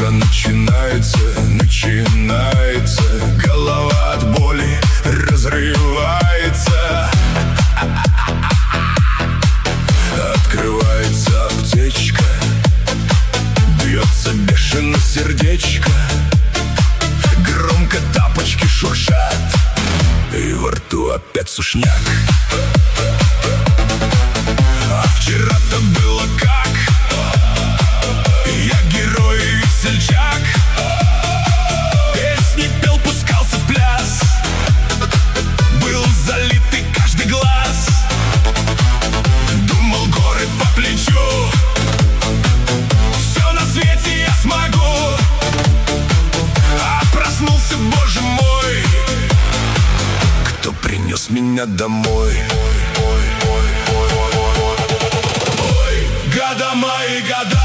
Утро начинается, голова от боли разрывается. Открывается аптечка, бьется бешено сердечко. Громко тапочки шуршат, и во рту опять сушняк. А вчера-то было как? Я герой и весельчак. Песни пел, пускался в пляс, был залитый каждый глаз. Думал, горы по плечу, все на свете я смогу. А проснулся, боже мой, кто принес меня домой? Ой, года мои года,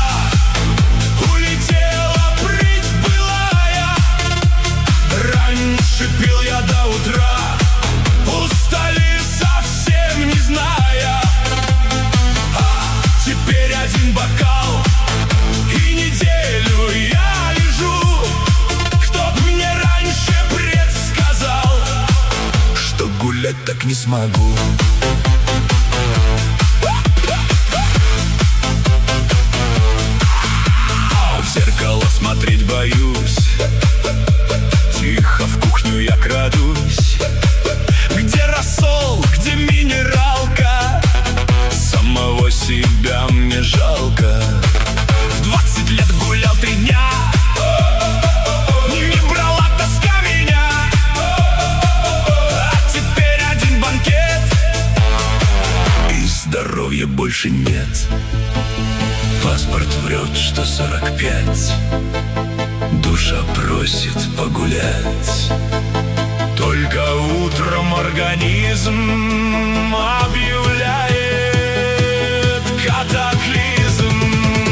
улетела прыть былая. Раньше пил я до утра, устали совсем не зная. А теперь один бокал, и неделю я лежу. Кто б мне раньше предсказал, что гулять так не смогу. В зеркало смотреть боюсь, тихо в кухню я крадусь. Где рассол, где минералка? Самого себя мне жалко. В 20 лет гулял 3 дня, не брала тоска меня. А теперь один банкет, и здоровья больше нет. Паспорт врет, что 45, душа просит погулять. Только утром организм объявляет катаклизм.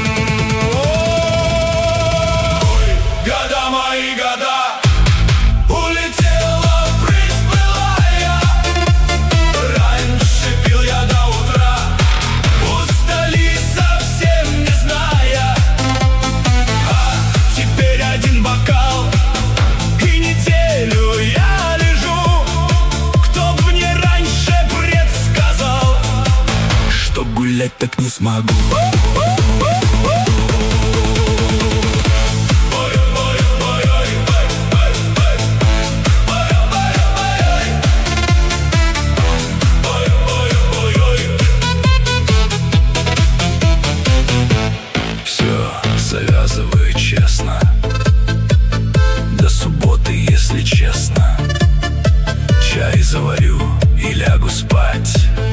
Ой, года мои года, улетела прыть былая. Раньше пил я до утра, устали совсем не зная. А теперь один бокал, и неделю я лежу. Кто б мне раньше предсказал, что гулять так не смогу. Завязываю честно, до субботы, если честно. Чай заварю и лягу спать.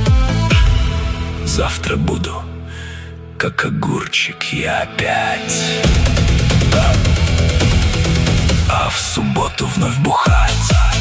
Завтра буду, как огурчик я опять. А в субботу вновь бухать.